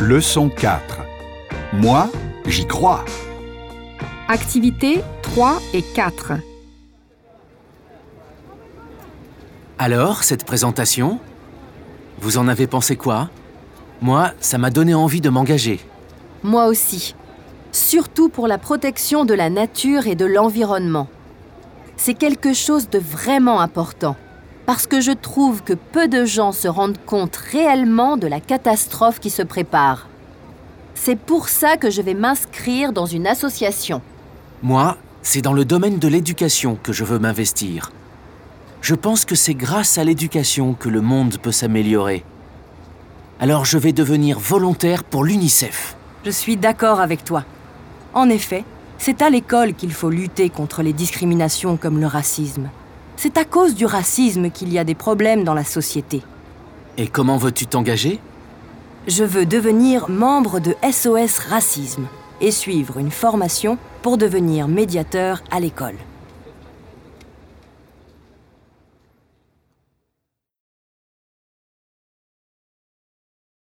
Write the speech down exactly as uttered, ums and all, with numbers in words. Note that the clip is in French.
Leçon quatre. Moi, j'y crois. Activités trois et quatre. Alors, cette présentation? Vous en avez pensé quoi? Moi, ça m'a donné envie de m'engager. Moi aussi. Surtout pour la protection de la nature et de l'environnement. C'est quelque chose de vraiment important, parce que je trouve que peu de gens se rendent compte réellement de la catastrophe qui se prépare. C'est pour ça que je vais m'inscrire dans une association. Moi, c'est dans le domaine de l'éducation que je veux m'investir. Je pense que c'est grâce à l'éducation que le monde peut s'améliorer. Alors je vais devenir volontaire pour l'UNICEF. Je suis d'accord avec toi. En effet, c'est à l'école qu'il faut lutter contre les discriminations comme le racisme. C'est à cause du racisme qu'il y a des problèmes dans la société. Et comment veux-tu t'engager? Je veux devenir membre de S O S Racisme et suivre une formation pour devenir médiateur à l'école.